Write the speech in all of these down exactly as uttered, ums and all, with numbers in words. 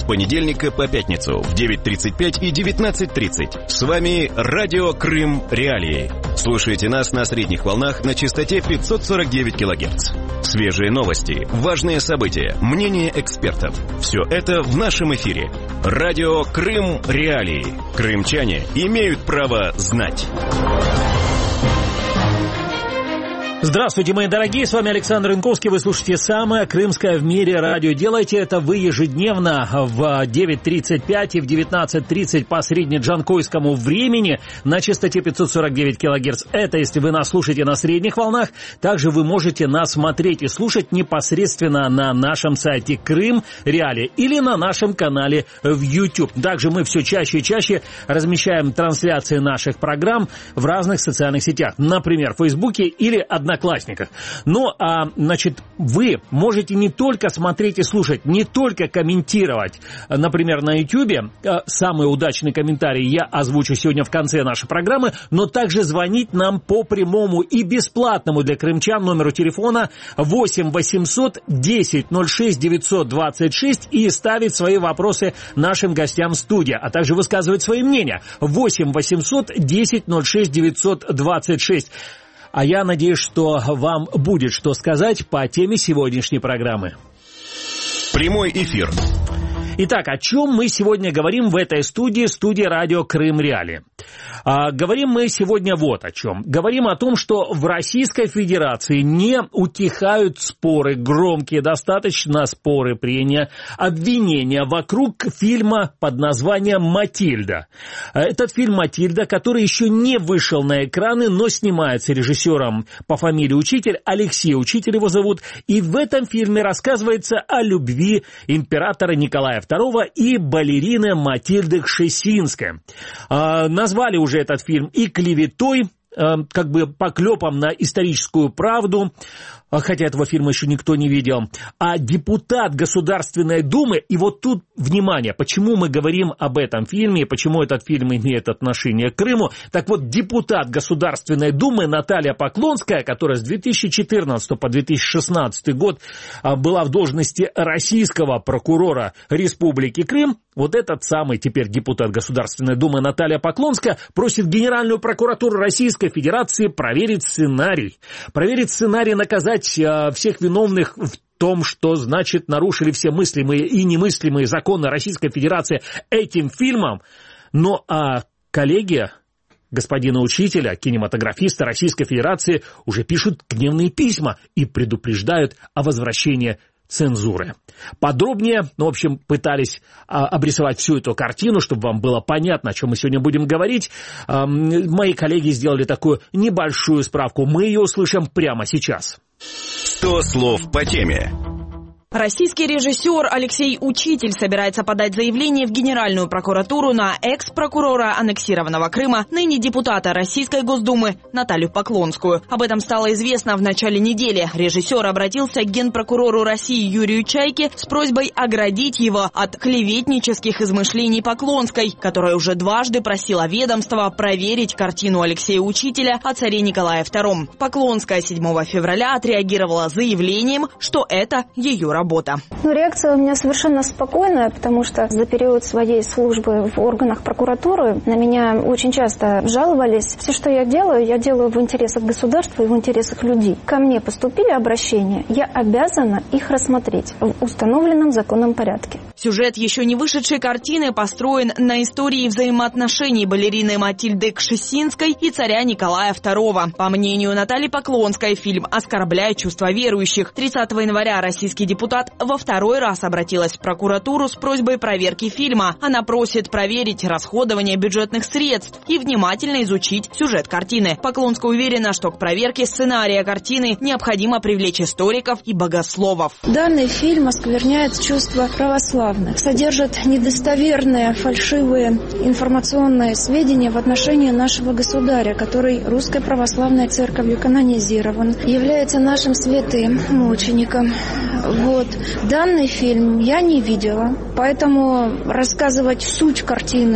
с понедельника по пятницу в девять тридцать пять и девятнадцать тридцать. С вами Радио Крым Реалии. Слушайте нас на средних волнах на частоте пятьсот сорок девять килогерц. Свежие новости, важные события, мнения экспертов. Все это в нашем эфире. Радио Крым Реалии. Крымчане имеют право знать. Здравствуйте, мои дорогие, с вами Александр Янковский, вы слушаете самое крымское в мире радио. Делайте это вы ежедневно в девять тридцать пять и в девятнадцать тридцать по среднеджанкойскому времени на частоте пятьсот сорок девять килогерц. Это если вы нас слушаете на средних волнах. Также вы можете нас смотреть и слушать непосредственно на нашем сайте Крым Реалии или на нашем канале в YouTube. Также мы все чаще и чаще размещаем трансляции наших программ в разных социальных сетях, например, в Фейсбуке или Одноклассниках. Одноклассниках. Ну, а, значит, вы можете не только смотреть и слушать, не только комментировать, например, на Ютьюбе. Самый удачный комментарий я озвучу сегодня в конце нашей программы, но также звонить нам по прямому и бесплатному для крымчан номеру телефона восемь восемьсот десять ноль шесть девятьсот двадцать шесть и ставить свои вопросы нашим гостям в студии, а также высказывать свои мнения. восемь восемьсот десять ноль шесть девятьсот двадцать шесть. А я надеюсь, что вам будет что сказать по теме сегодняшней программы. Прямой эфир. Итак, о чем мы сегодня говорим в этой студии, студии радио Крым Реалии? А, говорим мы сегодня вот о чем. Говорим о том, что в Российской Федерации не утихают споры, громкие достаточно споры, прения, обвинения вокруг фильма под названием «Матильда». Этот фильм «Матильда», который еще не вышел на экраны, но снимается режиссером по фамилии Учитель, Алексей Учитель его зовут, и в этом фильме рассказывается о любви императора Николая Второго и балерины Матильды Кшесинской. А, назвали уже этот фильм и клеветой, а, как бы поклепом на историческую правду, хотя этого фильма еще никто не видел, а депутат Государственной Думы, и вот тут, внимание, почему мы говорим об этом фильме, почему этот фильм имеет отношение к Крыму, так вот, депутат Государственной Думы Наталья Поклонская, которая с две тысячи четырнадцатого по две тысячи шестнадцатый год была в должности российского прокурора Республики Крым, вот этот самый теперь депутат Государственной Думы Наталья Поклонская просит Генеральную прокуратуру Российской Федерации проверить сценарий, проверить сценарий, наказать всех виновных в том, что, значит, нарушили все мыслимые и немыслимые законы Российской Федерации этим фильмом. Ну, а коллеги господина Учителя, кинематографиста Российской Федерации, уже пишут гневные письма и предупреждают о возвращении цензуры. Подробнее, ну, в общем, пытались а, обрисовать всю эту картину, чтобы вам было понятно, о чем мы сегодня будем говорить. А, мои коллеги сделали такую небольшую справку. Мы ее услышим прямо сейчас. сто слов по теме. Российский режиссер Алексей Учитель собирается подать заявление в Генеральную прокуратуру на экс-прокурора аннексированного Крыма, ныне депутата Российской Госдумы Наталью Поклонскую. Об этом стало известно в начале недели. Режиссер обратился к генпрокурору России Юрию Чайке с просьбой оградить его от клеветнических измышлений Поклонской, которая уже дважды просила ведомства проверить картину Алексея Учителя о царе Николае Втором. Поклонская седьмого февраля отреагировала заявлением, что это ее работа. Работа. Ну, реакция у меня совершенно спокойная, потому что за период своей службы в органах прокуратуры на меня очень часто жаловались. Все, что я делаю, я делаю в интересах государства и в интересах людей. Ко мне поступили обращения, я обязана их рассмотреть в установленном законном порядке. Сюжет еще не вышедшей картины построен на истории взаимоотношений балерины Матильды Кшесинской и царя Николая Второго. По мнению Натальи Поклонской, фильм оскорбляет чувства верующих. тридцатого января российский депутат во второй раз обратилась в прокуратуру с просьбой проверки фильма. Она просит проверить расходование бюджетных средств и внимательно изучить сюжет картины. Поклонская уверена, что к проверке сценария картины необходимо привлечь историков и богословов. Данный фильм оскверняет чувства православных, содержит недостоверные, фальшивые информационные сведения в отношении нашего государя, который Русской Православной Церковью канонизирован, является нашим святым мучеником. Вот. Данный фильм я не видела, поэтому рассказывать суть картины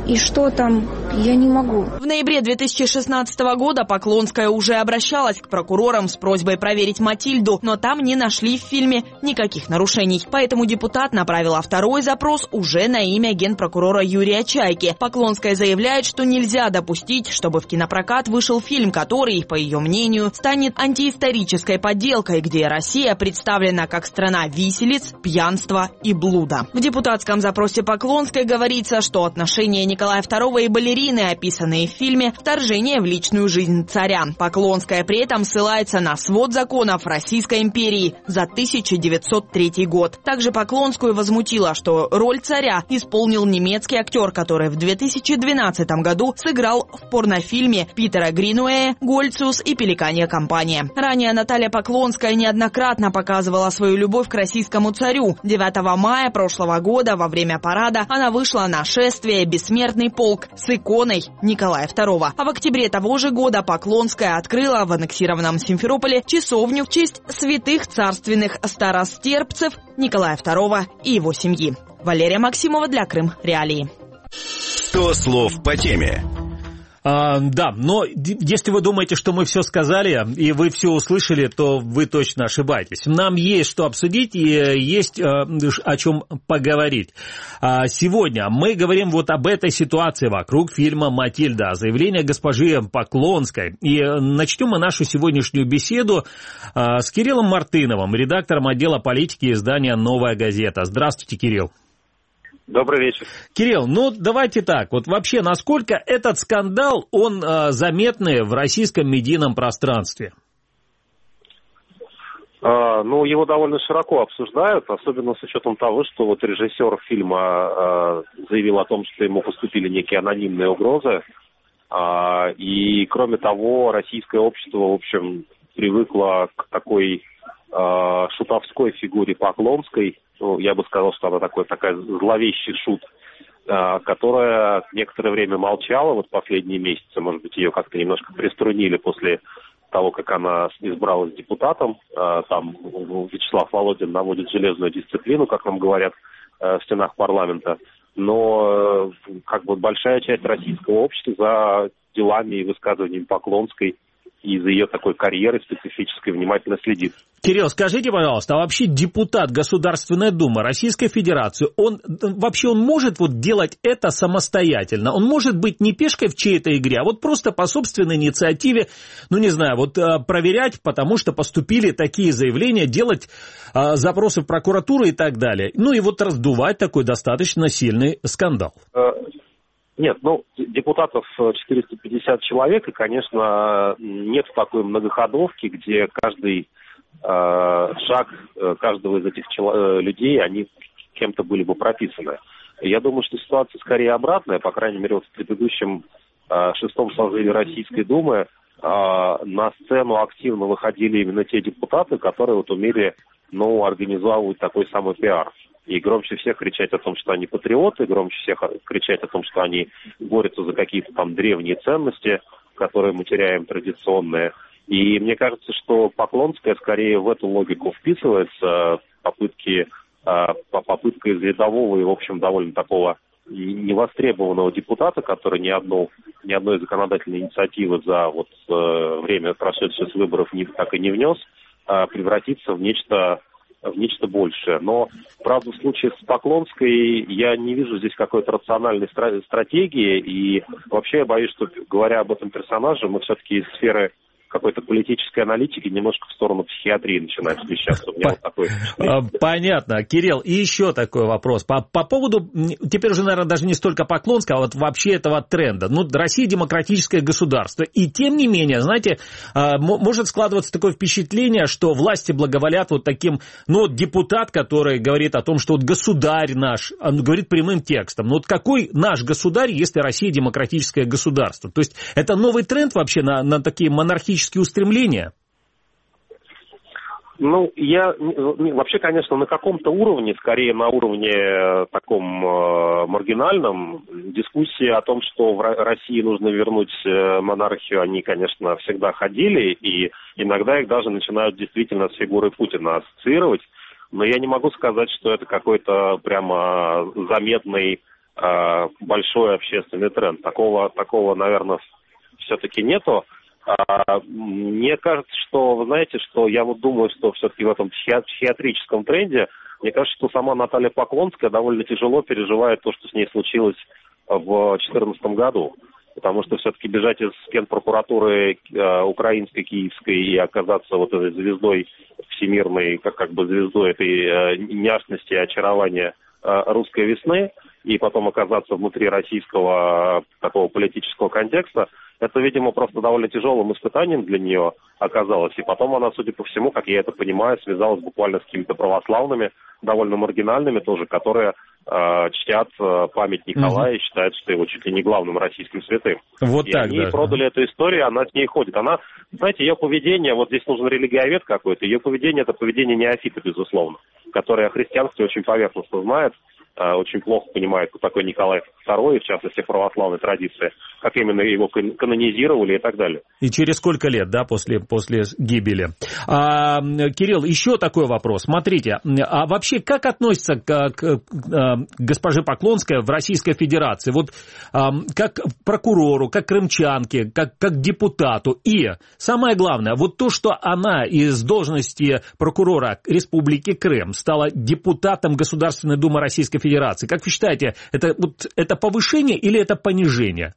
и что там, я не могу. В ноябре две тысячи шестнадцатого года Поклонская уже обращалась к прокурорам с просьбой проверить «Матильду», но там не нашли в фильме никаких нарушений. Поэтому депутат направила второй запрос уже на имя генпрокурора Юрия Чайки. Поклонская заявляет, что нельзя допустить, чтобы в кинопрокат вышел фильм, который, по ее мнению, станет антиисторической подделкой, где Россия представлена как страна виселиц, пьянства и блуда. В депутатском запросе Поклонской говорится, что отношения Николая второго и балерины, описанные в фильме, вторжение в личную жизнь царя. Поклонская при этом ссылается на свод законов Российской империи за тысяча девятьсот третий год. Также Поклонскую возмутило, что роль царя исполнил немецкий актер, который в две тысячи двенадцатом году сыграл в порнофильме Питера Гринуэя «Гольцус и пеликанья компания». Ранее Наталья Поклонская неоднократно показывала свою любовь к российскому царю. девятого мая прошлого года во время парада она вышла на шествие «Бессмертный полк» с иконой Николая второго. А в октябре того же года Поклонская открыла в аннексированном Симферополе часовню в честь святых царственных старостерпцев Николая второго и его семьи. Валерия Максимова для Крым Реалии. сто слов по теме. А, да, но если вы думаете, что мы все сказали и вы все услышали, то вы точно ошибаетесь. Нам есть что обсудить и есть а, о чем поговорить. А, сегодня мы говорим вот об этой ситуации вокруг фильма «Матильда», заявление госпожи Поклонской. И начнем мы нашу сегодняшнюю беседу а, с Кириллом Мартыновым, редактором отдела политики издания «Новая газета». Здравствуйте, Кирилл. Добрый вечер. Кирилл, ну давайте так, вот вообще насколько этот скандал, он э, заметный в российском медийном пространстве? А, ну, его довольно широко обсуждают, особенно с учетом того, что вот режиссер фильма а, заявил о том, что ему поступили некие анонимные угрозы. А, и, кроме того, российское общество, в общем, привыкло к такой а, шутовской фигуре Поклонской. Ну, я бы сказал, что она такой, такая зловещий шут, а, которая некоторое время молчала, вот последние месяцы, может быть, ее как-то немножко приструнили после того, как она избралась депутатом. А, там Вячеслав Володин наводит железную дисциплину, как нам говорят, а, в стенах парламента. Но как бы большая часть российского общества за делами и высказываниями Поклонской и за ее такой карьерой специфической внимательно следит. Кирилл, скажите, пожалуйста, а вообще депутат Государственной Думы Российской Федерации, он вообще он может вот делать это самостоятельно? Он может быть не пешкой в чьей-то игре, а вот просто по собственной инициативе, ну не знаю, вот проверять, потому что поступили такие заявления, делать а, запросы в прокуратуру и так далее. Ну и вот раздувать такой достаточно сильный скандал. Нет, ну, депутатов четыреста пятьдесят человек, и, конечно, нет такой многоходовки, где каждый э, шаг каждого из этих чело- людей, они кем-то были бы прописаны. Я думаю, что ситуация скорее обратная, по крайней мере, вот в предыдущем э, шестом созыве Российской Думы э, на сцену активно выходили именно те депутаты, которые вот умели, ну, организовывать такой самый пиар. И громче всех кричать о том, что они патриоты, громче всех кричать о том, что они борются за какие-то там древние ценности, которые мы теряем традиционные. И мне кажется, что Поклонская скорее в эту логику вписывается, попытки, попытка из рядового и, в общем, довольно такого невостребованного депутата, который ни, одну, ни одной законодательной инициативы за вот время, прошедшее с выборов, не, так и не внес, превратиться в нечто... в нечто большее. Но, правда, в случае с Поклонской я не вижу здесь какой-то рациональной стра- стратегии, и вообще я боюсь, что, говоря об этом персонаже, мы все-таки из сферы какой-то политической аналитики немножко в сторону психиатрии начинаем смещаться. У меня вот такое впечатление. Понятно. Кирилл, и еще такой вопрос. По, по поводу, теперь уже, наверное, даже не столько Поклонского, а вот вообще этого тренда. Ну, Россия демократическое государство. И тем не менее, знаете, может складываться такое впечатление, что власти благоволят вот таким, ну, вот депутат, который говорит о том, что вот государь наш, он говорит прямым текстом. Ну, вот какой наш государь, если Россия демократическое государство? То есть это новый тренд вообще на, на такие монархические устремления? Ну, я вообще, конечно, на каком-то уровне, скорее на уровне таком э, маргинальном, дискуссии о том, что в России нужно вернуть монархию, они, конечно, всегда ходили, и иногда их даже начинают действительно с фигурой Путина ассоциировать, но я не могу сказать, что это какой-то прямо заметный э, большой общественный тренд. Такого, такого, наверное, все-таки нету. А, мне кажется, что, вы знаете, что я вот думаю, что все-таки в этом психиатрическом тренде, мне кажется, что сама Наталья Поклонская довольно тяжело переживает то, что с ней случилось в две тысячи четырнадцатом году. Потому что все-таки бежать из генпрокуратуры э, украинской, киевской и оказаться вот этой звездой всемирной, как, как бы звездой этой э, няшности и очарования э, русской весны, и потом оказаться внутри российского э, такого политического контекста, это, видимо, просто довольно тяжелым испытанием для нее оказалось. И потом она, судя по всему, как я это понимаю, связалась буквально с какими-то православными, довольно маргинальными тоже, которые э, чтят э, память Николая и считают, что его чуть ли не главным российским святым. Вот и так, они да. продали эту историю, она с ней ходит. Она, знаете, ее поведение, вот здесь нужен религиовед какой-то, ее поведение — это поведение неофита, безусловно, который о христианстве очень поверхностно знает, очень плохо понимает, кто такой Николай второй, в частности, в православной традиции, как именно его канонизировали и так далее. И через сколько лет, да, после, после гибели. А, Кирилл, еще такой вопрос. Смотрите, а вообще как относится к, к, к госпоже Поклонской в Российской Федерации? Вот а, как прокурору, как крымчанке, как, как депутату. И самое главное, вот то, что она из должности прокурора Республики Крым стала депутатом Государственной Думы Российской Федерации. Федерации. Как вы считаете, это, вот, это повышение или это понижение?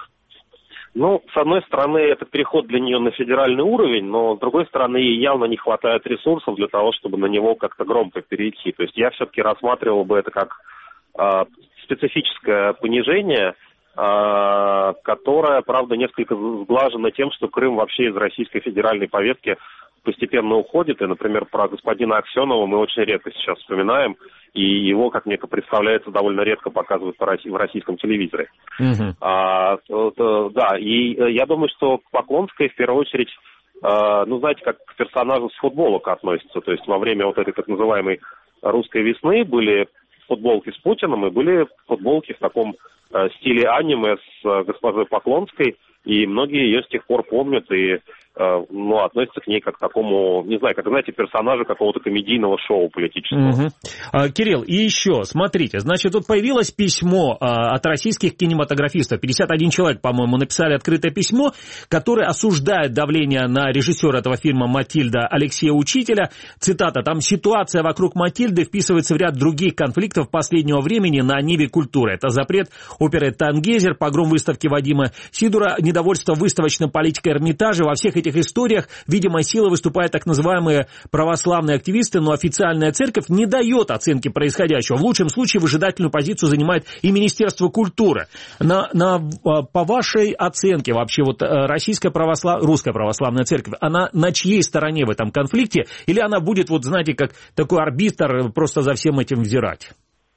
Ну, с одной стороны, это переход для нее на федеральный уровень, но с другой стороны, ей явно не хватает ресурсов для того, чтобы на него как-то громко перейти. То есть я все-таки рассматривал бы это как э, специфическое понижение, э, которое, правда, несколько сглажено тем, что Крым вообще из российской федеральной повестки постепенно уходит. И, например, про господина Аксенова мы очень редко сейчас вспоминаем, и его, как мне представляется, довольно редко показывают в российском телевизоре. Uh-huh. А, да, и я думаю, что Поклонская в первую очередь, ну, знаете, как к персонажу с футбола относится. То есть во время вот этой так называемой русской весны были футболки с Путиным и были футболки в таком стиле аниме с госпожой Поклонской, и многие ее с тех пор помнят и ну, относятся к ней как к такому, не знаю, как, знаете, персонажу какого-то комедийного шоу политического. Угу. А, Кирилл, и еще, смотрите, значит, тут появилось письмо а, от российских кинематографистов. пятьдесят один человек, по-моему, написали открытое письмо, которое осуждает давление на режиссера этого фильма «Матильда» Алексея Учителя. Цитата, там: «Ситуация вокруг Матильды вписывается в ряд других конфликтов последнего времени на ниве культуры. Это запрет оперы «Тангейзер», погром выставки Вадима Сидура, недовольство выставочной политикой Эрмитажа. Во всех этих историях, видимо, силой выступают так называемые православные активисты, но официальная церковь не дает оценки происходящего. В лучшем случае выжидательную позицию занимает и Министерство культуры. На, на, по вашей оценке вообще вот российская православ... русская православная церковь, она на чьей стороне в этом конфликте? Или она будет, вот знаете, как такой арбитр просто за всем этим взирать?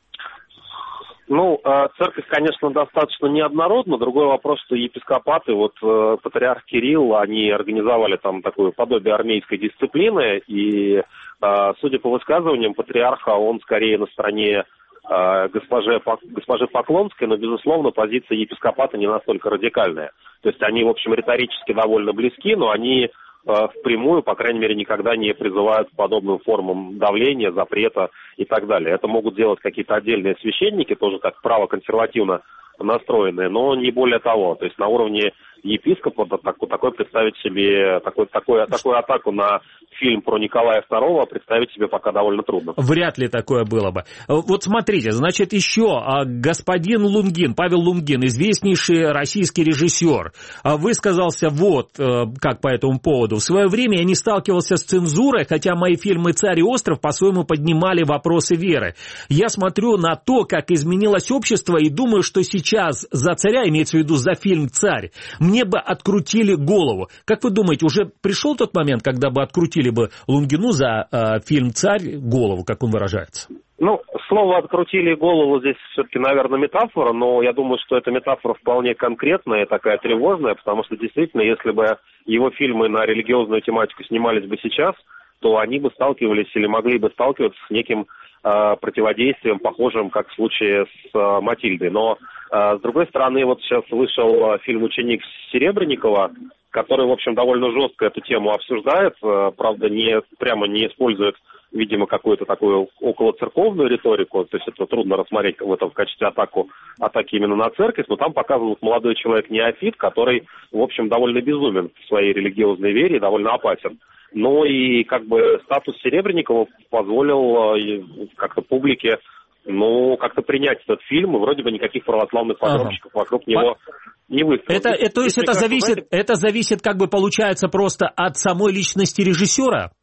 Ну, церковь, конечно, достаточно неоднородна. Другой вопрос, что епископаты, вот патриарх Кирилл, они организовали там такое подобие армейской дисциплины, и, судя по высказываниям патриарха, он скорее на стороне госпожи, госпожи Поклонской, но, безусловно, позиция епископата не настолько радикальная. То есть они, в общем, риторически довольно близки, но они впрямую, по крайней мере, никогда не призывают к подобным формам давления, запрета и так далее. Это могут делать какие-то отдельные священники, тоже так правоконсервативно настроенные, но не более того. То есть на уровне епископа такой, такой представить себе, такой, такой, такую атаку на фильм про Николая второго представить себе пока довольно трудно. Вряд ли такое было бы. Вот смотрите, значит, еще господин Лунгин, Павел Лунгин, известнейший российский режиссер, высказался вот как по этому поводу. В свое время я не сталкивался с цензурой, хотя мои фильмы «Царь» и «Остров» по-своему поднимали вопросы веры. Я смотрю на то, как изменилось общество, и думаю, что сейчас за царя, имеется в виду за фильм «Царь», мне бы открутили голову. Как вы думаете, уже пришел тот момент, когда бы открутили бы Лунгину за э, фильм «Царь» голову, как он выражается? Ну, слово «открутили голову» здесь все-таки, наверное, метафора, но я думаю, что эта метафора вполне конкретная и такая тревожная, потому что действительно, если бы его фильмы на религиозную тематику снимались бы сейчас, то они бы сталкивались или могли бы сталкиваться с неким э, противодействием, похожим, как в случае с э, Матильдой. Но, э, с другой стороны, вот сейчас вышел э, фильм «Ученик» Серебренникова, который, в общем, довольно жестко эту тему обсуждает, э, правда, не, прямо не использует, видимо, какую-то такую околоцерковную риторику, то есть это трудно рассмотреть в этом в качестве атаку атаки именно на церковь, но там показан молодой человек-неофит, который, в общем, довольно безумен в своей религиозной вере и довольно опасен. Ну и как бы статус Серебренникова позволил как-то публике, ну, как-то принять этот фильм, и вроде бы никаких православных подробщиков ага. вокруг него не выставили. Это, это, то есть это зависит, знаете, это зависит, как бы получается, просто от самой личности режиссера?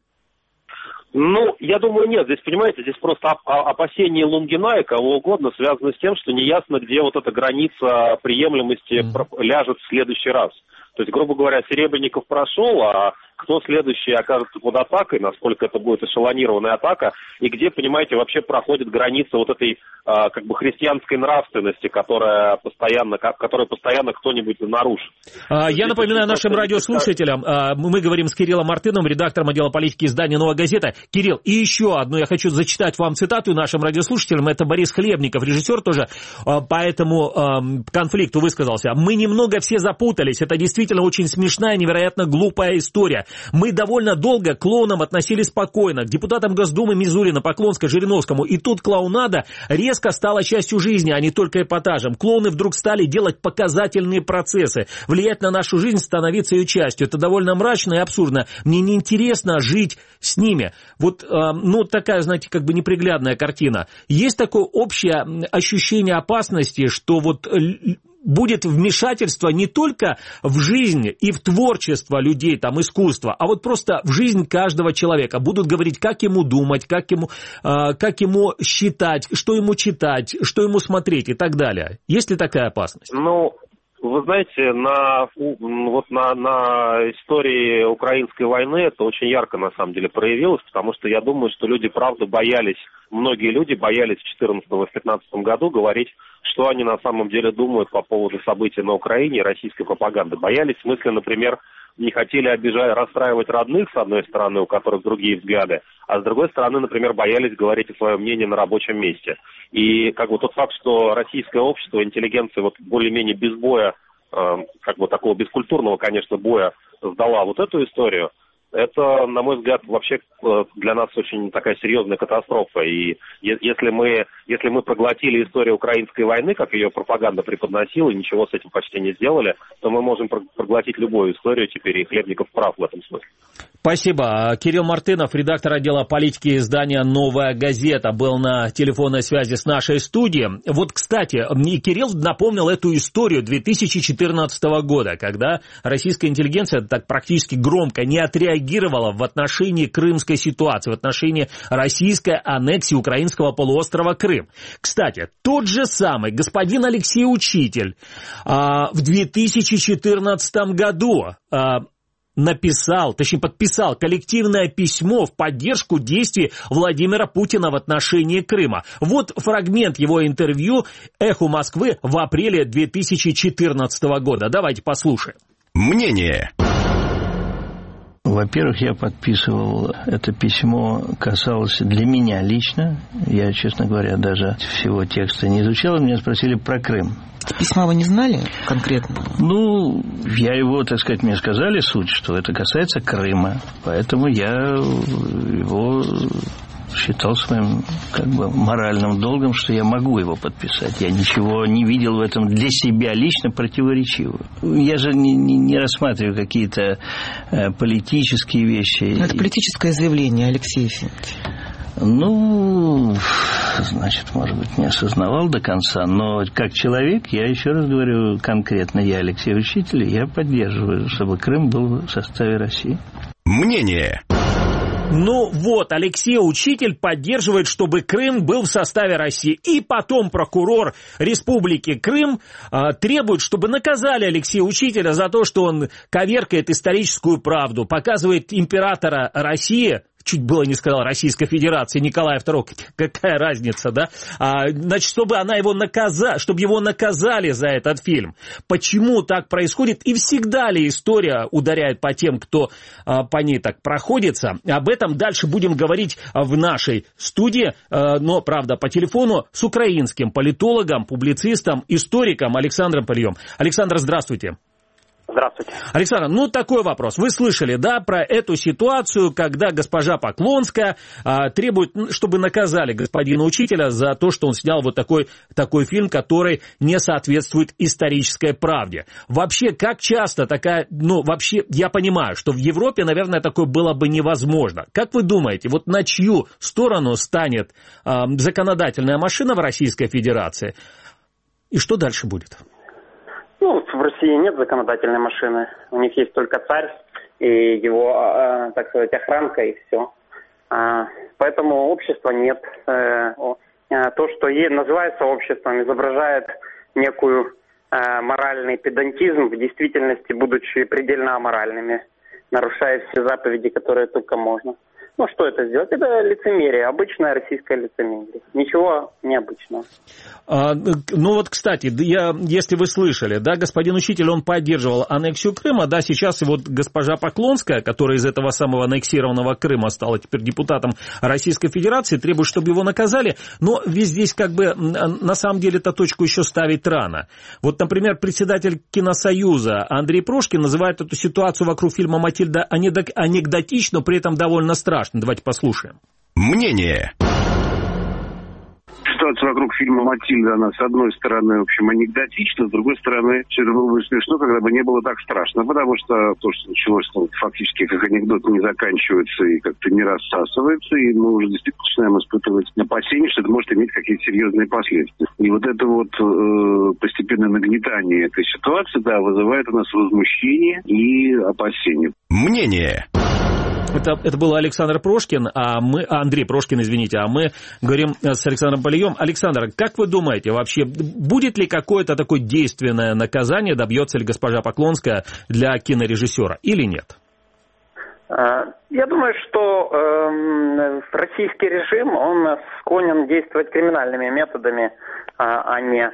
Ну, я думаю, нет. Здесь, понимаете, здесь просто опасения Лунгина и кого угодно связаны с тем, что неясно, где вот эта граница приемлемости mm. ляжет в следующий раз. То есть, грубо говоря, Серебренников прошел, а кто следующий окажется под атакой, насколько это будет эшелонированная атака, и где, понимаете, вообще проходит граница вот этой а, как бы христианской нравственности, которая постоянно, которая постоянно кто-нибудь нарушит. А, я напоминаю нашим радиослушателям, а, мы говорим с Кириллом Мартыновым, редактором отдела политики издания «Новая газета». Кирилл, и еще одну я хочу зачитать вам цитату нашим радиослушателям, это Борис Хлебников, режиссер тоже а, по этому а, конфликту высказался. «Мы немного все запутались, это действительно очень смешная, невероятно глупая история. Мы довольно долго к клоунам относились спокойно, к депутатам Госдумы Мизулина, Поклонской, Жириновскому, и тут клоунада резко стала частью жизни, а не только эпатажем. Клоуны вдруг стали делать показательные процессы, влиять на нашу жизнь, становиться ее частью. Это довольно мрачно и абсурдно. Мне неинтересно жить с ними». Вот, ну, такая, знаете, как бы неприглядная картина. Есть такое общее ощущение опасности, что вот будет вмешательство не только в жизнь и в творчество людей, там, искусство, а вот просто в жизнь каждого человека. Будут говорить, как ему думать, как ему, э, как ему считать, что ему читать, что ему смотреть и так далее. Есть ли такая опасность? Ну, вы знаете, на, вот на, на истории украинской войны это очень ярко, на самом деле, проявилось, потому что я думаю, что люди, правда, боялись, многие люди боялись в две тысячи четырнадцатом и две тысячи пятнадцатом году говорить, что они на самом деле думают по поводу событий на Украине и российской пропаганды. Боялись, в смысле, например, не хотели обижать, расстраивать родных, с одной стороны, у которых другие взгляды, а с другой стороны, например, боялись говорить о своем мнении на рабочем месте. И как бы тот факт, что российское общество, интеллигенция вот более-менее без боя, э, как бы такого бескультурного, конечно, боя сдала вот эту историю, это, на мой взгляд, вообще для нас очень такая серьезная катастрофа. И если мы, если мы проглотили историю украинской войны, как ее пропаганда преподносила, и ничего с этим почти не сделали, то мы можем проглотить любую историю теперь, и Хлебников прав в этом смысле. Спасибо. Кирилл Мартынов, редактор отдела политики издания «Новая газета», был на телефонной связи с нашей студией. Вот, кстати, Кирилл напомнил эту историю две тысячи четырнадцатого года, когда российская интеллигенция так практически громко не отреагировала в отношении крымской ситуации, в отношении российской аннексии украинского полуострова Крым. Кстати, тот же самый господин Алексей Учитель а, в две тысячи четырнадцатом году а, написал, точнее подписал коллективное письмо в поддержку действий Владимира Путина в отношении Крыма. Вот фрагмент его интервью «Эху Москвы» в апреле две тысячи четырнадцатого года. Давайте послушаем. Мнение. Во-первых, я подписывал это письмо, касалось для меня лично. Я, честно говоря, даже всего текста не изучал. Меня спросили про Крым. Письма вы не знали конкретно? Ну, я его, так сказать, мне сказали суть, что это касается Крыма. Поэтому я его считал своим как бы моральным долгом, что я могу его подписать. Я ничего не видел в этом для себя лично противоречивого. Я же не, не, не рассматриваю какие-то э, политические вещи. Это политическое заявление, Алексей Ефимович. Ну, значит, может быть, не осознавал до конца, но как человек, я еще раз говорю, конкретно я, Алексей Учитель, я поддерживаю, чтобы Крым был в составе России. Мнение. Ну вот, Алексей Учитель поддерживает, чтобы Крым был в составе России. И потом прокурор Республики Крым э, требует, чтобы наказали Алексея Учителя за то, что он коверкает историческую правду, показывает императора России, чуть было не сказал Российской Федерации, Николая второго, какая разница, да? А, значит, чтобы она его наказала, чтобы его наказали за этот фильм. Почему так происходит? И всегда ли история ударяет по тем, кто а, по ней так проходится? Об этом дальше будем говорить в нашей студии, а, но, правда, по телефону с украинским политологом, публицистом, историком Александром Польем. Александр, здравствуйте. Здравствуйте. Александр, ну такой вопрос. Вы слышали, да, про эту ситуацию, когда госпожа Поклонская а, требует, чтобы наказали господина учителя за то, что он снял вот такой, такой фильм, который не соответствует исторической правде. Вообще, как часто такая, ну, вообще, я понимаю, что в Европе, наверное, такое было бы невозможно. Как вы думаете, вот на чью сторону станет а, законодательная машина в Российской Федерации? И что дальше будет? Ну, в России нет законодательной машины. У них есть только царь и его, э, так сказать, охранка, и все. А, поэтому общества нет. Э, то, что ей называется обществом, изображает некую э, моральный педантизм, в действительности будучи предельно аморальными, нарушая все заповеди, которые только можно. Ну, что это сделать? Это лицемерие, обычное российское лицемерие. Ничего необычного. А, ну вот, кстати, я, если вы слышали, да, господин учитель, он поддерживал аннексию Крыма, да, сейчас и вот госпожа Поклонская, которая из этого самого аннексированного Крыма стала теперь депутатом Российской Федерации, требует, чтобы его наказали, но ведь здесь как бы на самом деле эту точку еще ставить рано. Вот, например, председатель Киносоюза Андрей Прошкин называет эту ситуацию вокруг фильма «Матильда» анекдотичной, но при этом довольно страшной. Давайте послушаем. Мнение. Ситуация вокруг фильма «Матильда», она, с одной стороны, в общем, анекдотична, с другой стороны, все это было бы смешно, когда бы не было так страшно, потому что то, что началось, ну, фактически как анекдот, не заканчивается и как-то не рассасывается, и мы уже действительно начинаем испытывать опасения, что это может иметь какие-то серьезные последствия. И вот это вот э, постепенное нагнетание этой ситуации, да, вызывает у нас возмущение и опасения. Мнение. Это, это был Александр Прошкин, а мы, Андрей Прошкин, извините, а мы говорим с Александром Полием. Александр, как вы думаете, вообще, будет ли какое-то такое действенное наказание, добьется ли госпожа Поклонская для кинорежиссера или нет? Я думаю, что э, российский режим, он склонен действовать криминальными методами, а не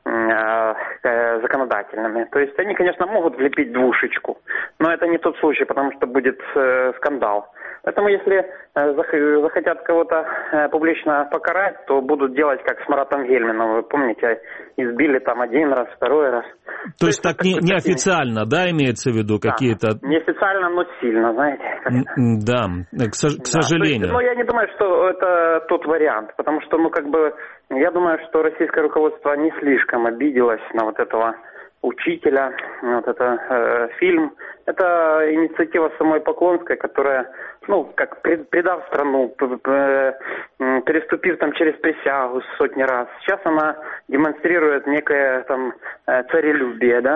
законодательными. То есть они, конечно, могут влепить двушечку, но это не тот случай, потому что будет э, скандал. Поэтому если э, захотят кого-то э, публично покарать, то будут делать как с Маратом Гельминым. Вы помните, избили там один раз, второй раз. То, То есть так не, неофициально, да, имеется в виду какие-то... Да, неофициально, но сильно, знаете. Да, к, сож... к сожалению. Да, то есть, ну, я не думаю, что это тот вариант, потому что, ну, как бы, я думаю, что российское руководство не слишком обиделось на вот этого учителя, вот это э, фильм. Это инициатива самой Поклонской, которая, ну, как предав страну, переступив там через присягу сотни раз. Сейчас она демонстрирует некое там царелюбие, да.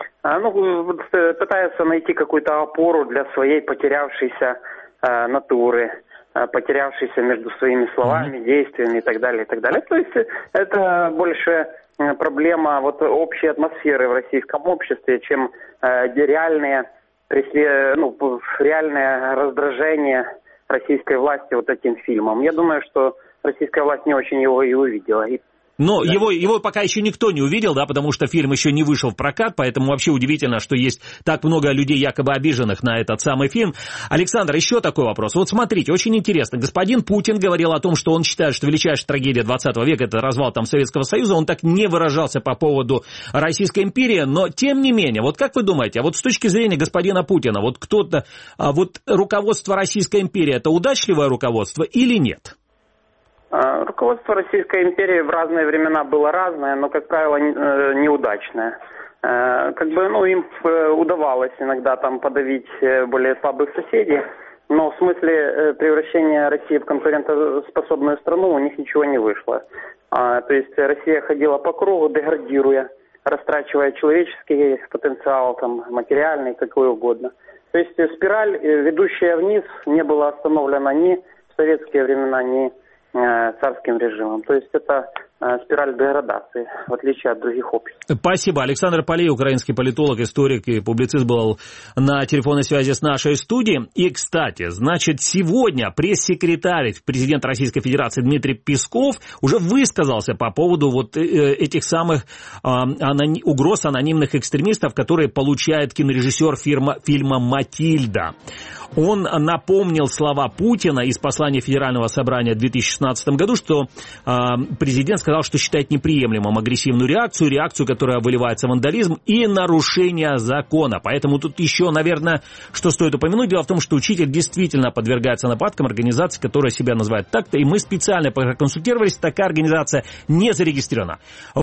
Ну, пытается найти какую-то опору для своей потерявшейся э, натуры, потерявшейся между своими словами, mm-hmm. действиями и так далее, и так далее. То есть это больше проблема вот общей атмосферы в российском обществе, чем э, реальные, ну, реальное раздражение российской власти вот этим фильмом. Я думаю, что российская власть не очень его и увидела. И Но да. его, его пока еще никто не увидел, да, потому что фильм еще не вышел в прокат, поэтому вообще удивительно, что есть так много людей, якобы обиженных на этот самый фильм. Александр, еще такой вопрос. Вот смотрите, очень интересно. Господин Путин говорил о том, что он считает, что величайшая трагедия двадцатого века – это развал там Советского Союза. Он так не выражался по поводу Российской империи, но тем не менее, вот как вы думаете, а вот с точки зрения господина Путина, вот кто-то, а вот руководство Российской империи – это удачливое руководство или нет? Руководство Российской империи в разные времена было разное, но, как правило, неудачное. Как бы, ну, им удавалось иногда там подавить более слабых соседей, но в смысле превращения России в конкурентоспособную страну у них ничего не вышло. То есть Россия ходила по кругу, деградируя, растрачивая человеческий потенциал, там, материальный, какой угодно. То есть спираль, ведущая вниз, не была остановлена ни в советские времена, ни царским режимом. То есть это спираль деградации, в отличие от других обществ. Спасибо. Александр Полей, украинский политолог, историк и публицист, был на телефонной связи с нашей студией. И, кстати, значит, сегодня пресс-секретарь президента Российской Федерации Дмитрий Песков уже высказался по поводу вот этих самых аноним, угроз анонимных экстремистов, которые получает кинорежиссер фильма, фильма «Матильда». Он напомнил слова Путина из послания Федерального собрания в две тысячи шестнадцатом году, что президент сказал, сказал, что считает неприемлемым агрессивную реакцию, реакцию, которая выливается в вандализм и нарушение закона. Поэтому тут еще, наверное, что стоит упомянуть, дело в том, что учитель действительно подвергается нападкам организации, которая себя называет так-то, и мы специально проконсультировались, такая организация не зарегистрирована.